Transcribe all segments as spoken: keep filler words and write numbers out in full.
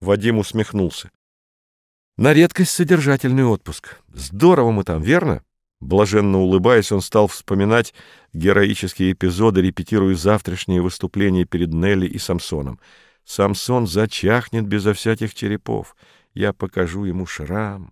Вадим усмехнулся. На редкость содержательный отпуск. Здорово мы там, верно? Блаженно улыбаясь, он стал вспоминать героические эпизоды, репетируя завтрашнее выступление перед Нелли и Самсоном. Самсон зачахнет безо всяких черепов. Я покажу ему шрам.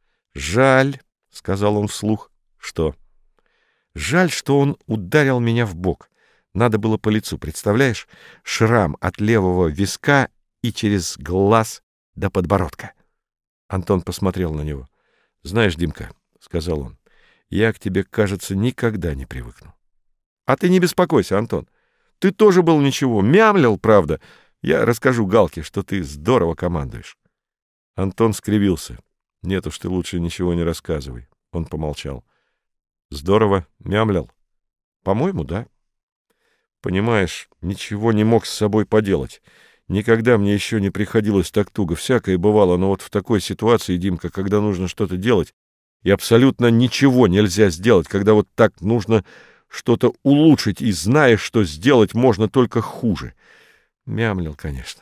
Жаль, — сказал он вслух. Что? Жаль, что он ударил меня в бок. Надо было по лицу, представляешь? Шрам от левого виска и через глаз до подбородка. Антон посмотрел на него. — Знаешь, Димка, — сказал он, — я к тебе, кажется, никогда не привыкну. — А ты не беспокойся, Антон. Ты тоже был ничего, мямлил, правда. Я расскажу Галке, что ты здорово командуешь. Антон скривился. — Нет уж, ты лучше ничего не рассказывай. Он помолчал. — Здорово мямлил? — По-моему, да. — Понимаешь, ничего не мог с собой поделать. Никогда мне еще не приходилось так туго. Всякое бывало, но вот в такой ситуации, Димка, когда нужно что-то делать, и абсолютно ничего нельзя сделать, когда вот так нужно что-то улучшить, и знаешь, что сделать можно только хуже. Мямлил, конечно.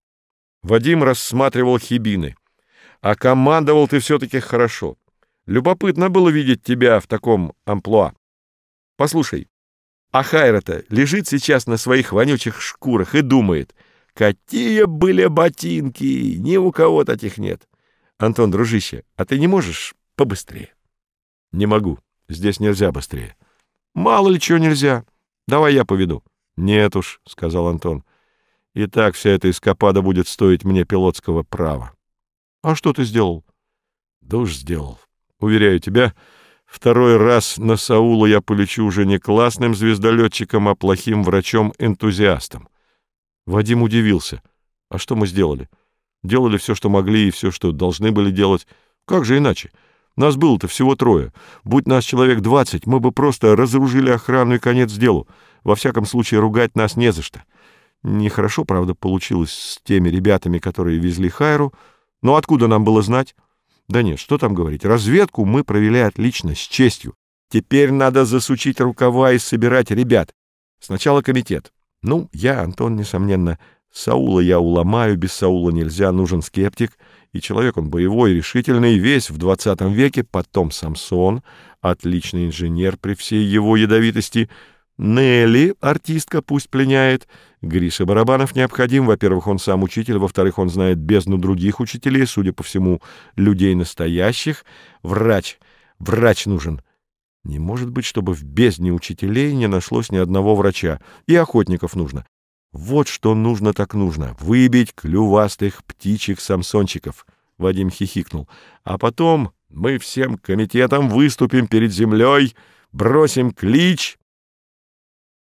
Вадим рассматривал хибины. А командовал ты все-таки хорошо. Любопытно было видеть тебя в таком амплуа. Послушай, а Хайра-то лежит сейчас на своих вонючих шкурах и думает... Какие были ботинки! Ни у кого таких нет. Антон, дружище, а ты не можешь побыстрее? Не могу. Здесь нельзя быстрее. Мало ли чего нельзя. Давай я поведу. Нет уж, сказал Антон. И так вся эта эскапада будет стоить мне пилотского права. А что ты сделал? Да уж сделал. Уверяю тебя, второй раз на Саула я полечу уже не классным звездолетчиком, а плохим врачом-энтузиастом. Вадим удивился. А что мы сделали? Делали все, что могли, и все, что должны были делать. Как же иначе? Нас было-то всего трое. Будь нас человек двадцать, мы бы просто разоружили охрану и конец делу. Во всяком случае, ругать нас не за что. Нехорошо, правда, получилось с теми ребятами, которые везли Хайру. Но откуда нам было знать? Да нет, что там говорить. Разведку мы провели отлично, с честью. Теперь надо засучить рукава и собирать ребят. Сначала комитет. Ну, я, Антон, несомненно, Саула я уломаю, без Саула нельзя, нужен скептик, и человек он боевой, решительный, весь в двадцатом веке, потом Самсон, отличный инженер при всей его ядовитости, Нелли, артистка, пусть пленяет, Гриша Барабанов необходим, во-первых, он сам учитель, во-вторых, он знает бездну других учителей, судя по всему, людей настоящих, врач, врач нужен. Не может быть, чтобы в бездне учителей не нашлось ни одного врача. И охотников нужно. Вот что нужно так нужно. Выбить клювастых птичек-самсончиков. Вадим хихикнул. А потом мы всем комитетом выступим перед землей, бросим клич